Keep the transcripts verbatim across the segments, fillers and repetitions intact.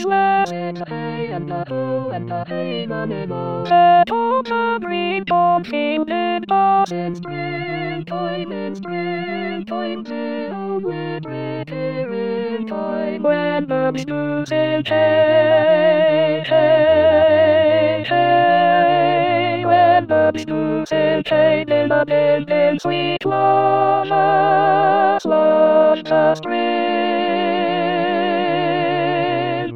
is less. It's a hey and a ho and a hey manimo. Settle the green corn field in bus in springtime, in springtime, filled with glittering time. When the blues is hey, hey, hey. When the blues is hey, in the building sweet lava, slush the spring.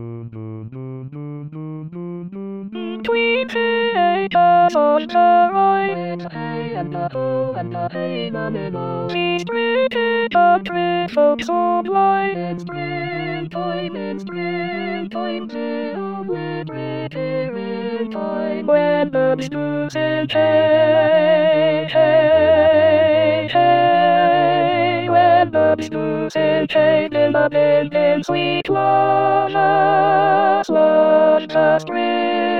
Between theaters on the right, hey and a ho and a hey manimo. We sprinted a triple sublime in springtime, in springtime, filled with glittering time. When the blues is hey, hey, hey. When the blues is hey, in the building sweet lava, slush the spring.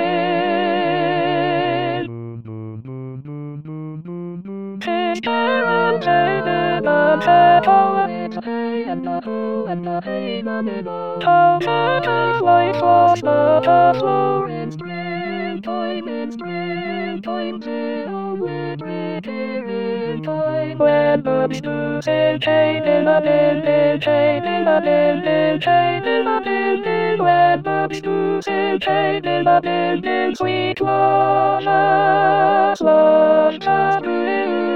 Hey and hey, and hey, oh, it's a hey and a ho and a hey manimo. Oh, hey, life was not a floor in springtime, in springtime, filled with glittering time. When the blues is hey, in the building, hey, in the building, hey, in the building. When the blues is hey, in the building, sweet lava, slush the spring.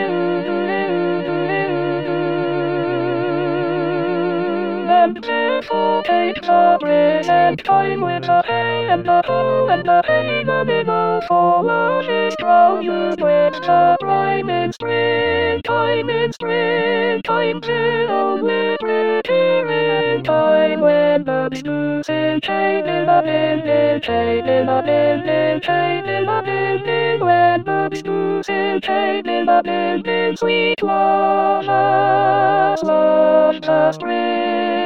And therefore take the present time with a hey and a ho and a hey manimo. For love is strong, you with the rhyme in springtime, in springtime, filled with glittering time. When the blues is hey, in the building, hey, in the building, hey, in the building. When the blues is hey, in the building, sweet lava, slush the spring.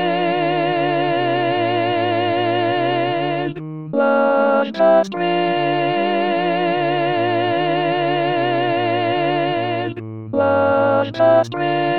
Slush the spring. Slush the spring.